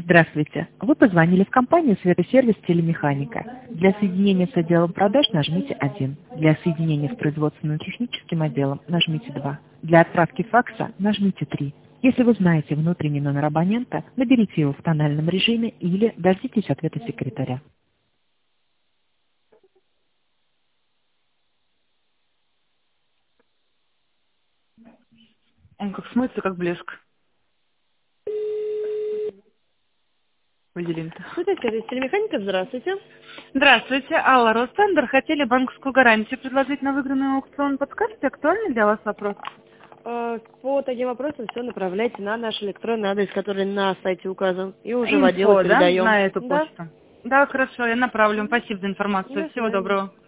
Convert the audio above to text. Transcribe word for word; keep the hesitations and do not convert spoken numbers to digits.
Здравствуйте. Вы позвонили в компанию «Светосервис Телемеханика». Для соединения с отделом продаж нажмите один. Для соединения с производственно-техническим отделом нажмите два. Для отправки факса нажмите три. Если вы знаете внутренний номер абонента, наберите его в тональном режиме или дождитесь ответа секретаря. Он как смыется, как блеск. Выделим-то. Светосервис Телемеханика, здравствуйте. Здравствуйте, Алла Ростендер. Хотели банковскую гарантию предложить на выигранный аукцион. Подскажите, актуальный для вас вопрос? Э, По таким вопросам все направляйте на наш электронный адрес, который на сайте указан. И уже в Инфо, отдел да? передаем. На эту Да. почту. Да, хорошо, я направлю. Спасибо за информацию. До Всего свидания. доброго.